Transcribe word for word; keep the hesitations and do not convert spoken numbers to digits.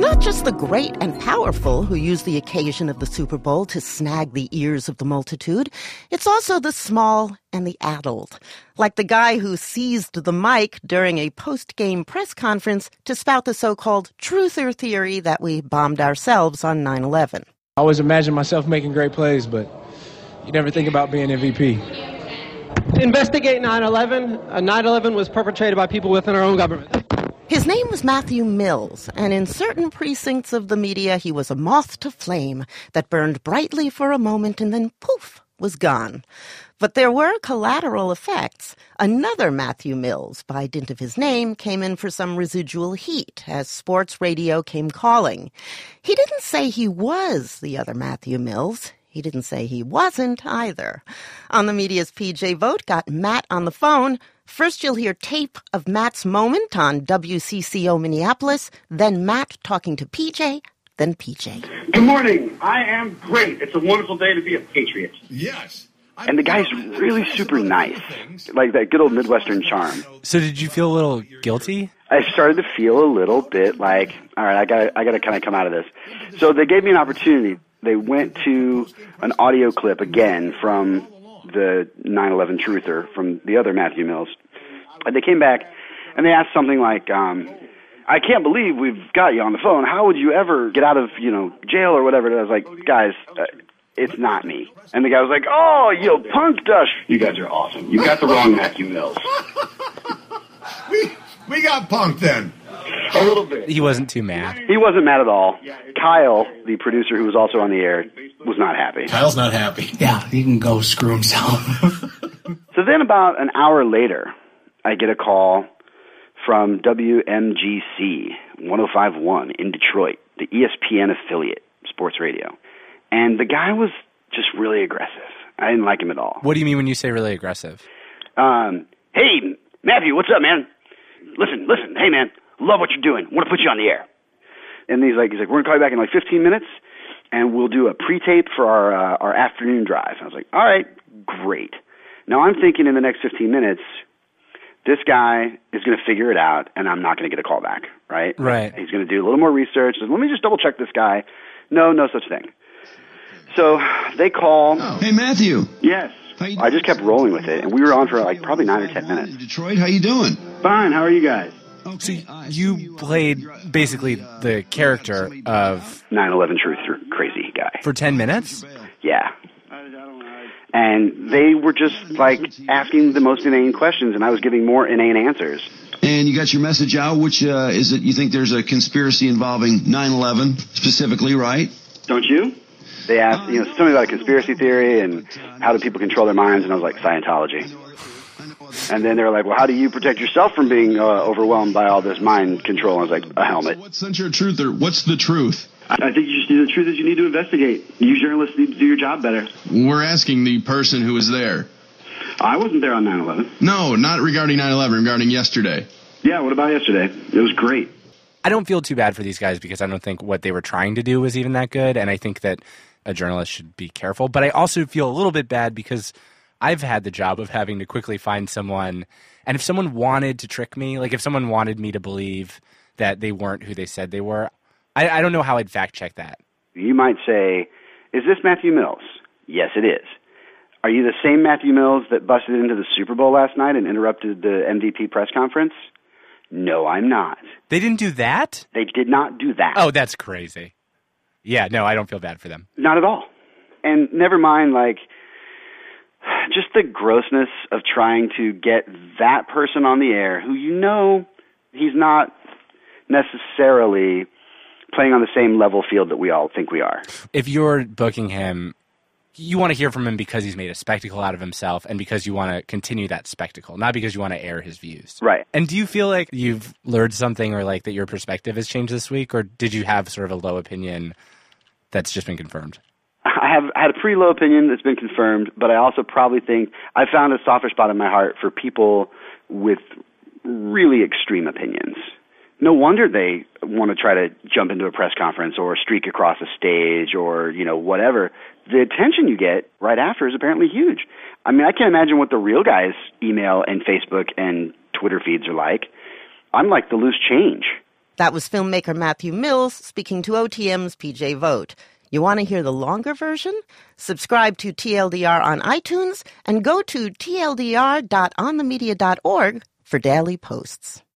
not just the great and powerful who use the occasion of the Super Bowl to snag the ears of the multitude. It's also the small and the addled, like the guy who seized the mic during a post-game press conference to spout the so-called truther theory that we bombed ourselves on nine eleven. I always imagine myself making great plays, but you never think about being M V P. Investigate nine eleven. Uh, nine eleven was perpetrated by people within our own government. His name was Matthew Mills, and in certain precincts of the media, he was a moth to flame that burned brightly for a moment and then, poof, was gone. But there were collateral effects. Another Matthew Mills, by dint of his name, came in for some residual heat as sports radio came calling. He didn't say he was the other Matthew Mills. He didn't say he wasn't either. On the media's P J Vote got Matt on the phone. First you'll hear tape of Matt's moment on W C C O Minneapolis, then Matt talking to P J, then P J. Good morning. I am great. It's a wonderful day to be a Patriot. Yes. And the guy's really super nice, like that good old Midwestern charm. So did you feel a little guilty? I started to feel a little bit like, all right, I got I got to kind of come out of this. So they gave me an opportunity. They went to an audio clip again from the nine eleven truther, from the other Matthew Mills. And they came back, and they asked something like, um, I can't believe we've got you on the phone. How would you ever get out of, you know, jail or whatever? And I was like, guys, uh, it's not me. And the guy was like, oh, you punked us. You guys are awesome. You got the wrong Matthew Mills. we, we got punked then. A little bit. He wasn't too mad. He wasn't mad at all. Kyle, the producer who was also on the air, was not happy. Kyle's not happy. Yeah, he can go screw himself. So then about an hour later, I get a call from W M G C one oh five point one in Detroit, the E S P N affiliate, sports radio. And the guy was just really aggressive. I didn't like him at all. What do you mean when you say really aggressive? Um, hey, Matthew, what's up, man? Listen, listen, hey, man. Love what you're doing. Want to put you on the air. And he's like, he's like, we're going to call you back in like fifteen minutes, and we'll do a pre-tape for our uh, our afternoon drive. I was like, all right, great. Now I'm thinking in the next fifteen minutes, this guy is going to figure it out, and I'm not going to get a call back, right? Right. He's going to do a little more research. Let me just double-check this guy. No, no such thing. So they call. Oh. Hey, Matthew. Yes. I just kept rolling with it, and we were on for like probably nine or ten minutes. Detroit, how you doing? Fine. How are you guys? So you played basically the character of nine eleven truther, crazy guy. For ten minutes? Yeah. And they were just like asking the most inane questions, and I was giving more inane answers. And you got your message out, which uh, is it? You think there's a conspiracy involving nine eleven specifically, right? Don't you? They asked, you know, something about a conspiracy theory and how do people control their minds, and I was like, Scientology. And then they were like, well, how do you protect yourself from being uh, overwhelmed by all this mind control? And I was like, a helmet. What sense you're a truther? What's the truth? I think you just need the truth is you need to investigate. You journalists need to do your job better. We're asking the person who was there. I wasn't there on nine eleven. No, not regarding nine eleven, regarding yesterday. Yeah, what about yesterday? It was great. I don't feel too bad for these guys because I don't think what they were trying to do was even that good, and I think that a journalist should be careful. But I also feel a little bit bad because I've had the job of having to quickly find someone, and if someone wanted to trick me, like if someone wanted me to believe that they weren't who they said they were, I, I don't know how I'd fact-check that. You might say, is this Matthew Mills? Yes, it is. Are you the same Matthew Mills that busted into the Super Bowl last night and interrupted the M V P press conference? No, I'm not. They didn't do that? They did not do that. Oh, that's crazy. Yeah, no, I don't feel bad for them. Not at all. And never mind, like, just the grossness of trying to get that person on the air who you know he's not necessarily playing on the same level field that we all think we are. If you're booking him, you want to hear from him because he's made a spectacle out of himself and because you want to continue that spectacle, not because you want to air his views. Right. And do you feel like you've learned something or like that your perspective has changed this week, or did you have sort of a low opinion that's just been confirmed? I have had a pretty low opinion that's been confirmed, but I also probably think I found a softer spot in my heart for people with really extreme opinions. No wonder they want to try to jump into a press conference or streak across a stage or, you know, whatever. The attention you get right after is apparently huge. I mean, I can't imagine what the real guys' email and Facebook and Twitter feeds are like. I'm like the loose change. That was filmmaker Matthew Mills speaking to O T M's P J Vogt. You want to hear the longer version? Subscribe to T L D R on iTunes and go to T L D R dot on the media dot org for daily posts.